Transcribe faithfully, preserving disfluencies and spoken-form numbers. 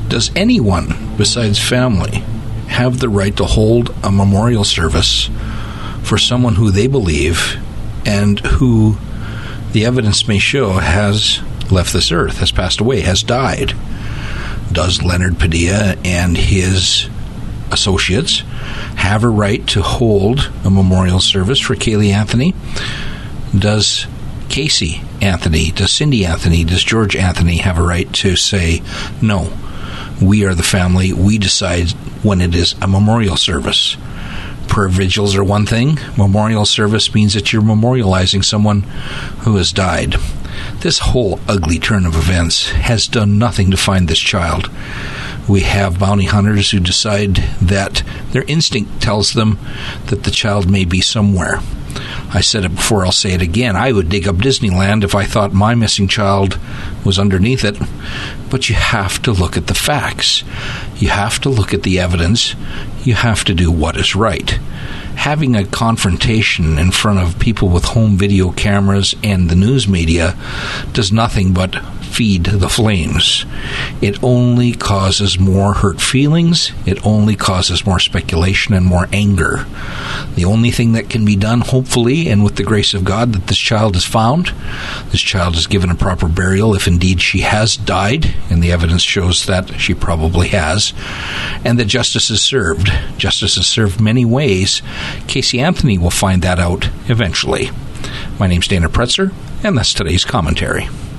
Does anyone besides family have the right to hold a memorial service for someone who they believe and who the evidence may show has left this earth, has passed away, has died? Does Leonard Padilla and his associates have a right to hold a memorial service for Caylee Anthony? Does Casey Anthony, does Cindy Anthony, does George Anthony have a right to say, no, we are the family, we decide when it is a memorial service? Prayer vigils are one thing. Memorial service means that you're memorializing someone who has died. This whole ugly turn of events has done nothing to find this child. We have bounty hunters who decide that their instinct tells them that the child may be somewhere. I said it before, I'll say it again. I would dig up Disneyland if I thought my missing child was underneath it. But you have to look at the facts. You have to look at the evidence. You have to do what is right. Having a confrontation in front of people with home video cameras and the news media does nothing but feed the flames. It only causes more hurt feelings. It only causes more speculation and more anger. The only thing that can be done, hopefully, and with the grace of God, that this child is found. This child is given a proper burial if indeed she has died, and the evidence shows that she probably has, and that justice is served. Justice is served many ways. Casey Anthony will find that out eventually. My name's Dana Pretzer, and that's today's commentary.